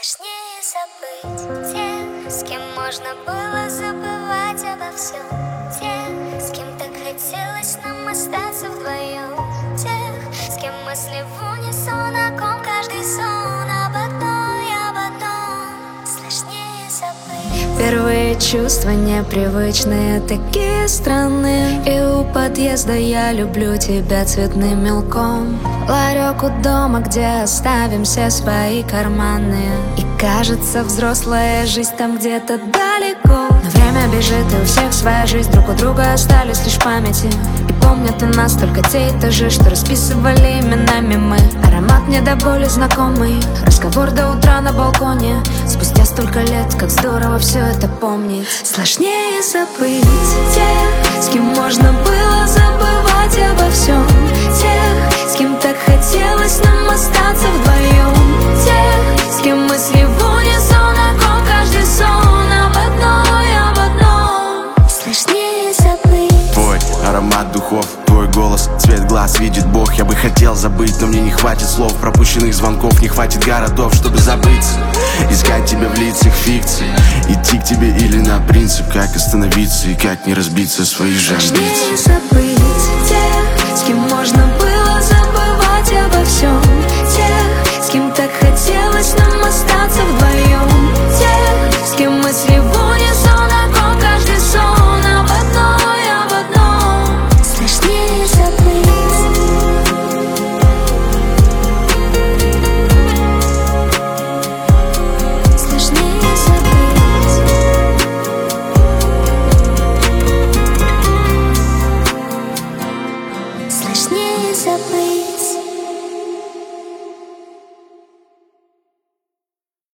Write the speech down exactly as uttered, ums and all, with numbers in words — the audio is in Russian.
Сложнее забыть тех, с кем можно было забывать обо всем. Тех, с кем так хотелось нам остаться вдвоем. Тех, с кем мысли в унисон, о ком каждый сон. Об одной, об одном сложнее забыть. Первые чувства непривычные, такие странные. И у подъезда я люблю тебя цветным мелком. Ларек у дома, где оставим все свои карманы. И кажется, взрослая жизнь там где-то далеко. Но время бежит, и у всех своя жизнь. Друг у друга остались лишь памяти. И помнят у нас только те этажи, что расписывали именами мы. Аромат мне до боли знакомый, разговор до утра на балконе. Спустя столько лет, как здорово все это помнить. Сложнее забыть тех, с кем можно было забывать обо всем. Тех, с кем так хотелось нам остаться вдвоем. Тех, с кем мысли в унисон, о ком каждый сон. Об одной, об одном Сложнее забыть. Твой аромат духов, твой голос, цвет глаз видит Бог. Я бы хотел забыть, но мне не хватит слов. Пропущенных звонков, не хватит городов, чтобы забыться. Искать тебя в лицах фикции, идти к тебе или на принцип. Как остановиться и как не разбиться в свои же амбиции. Сложнее забыть тех, с кем можно было забывать обо всем.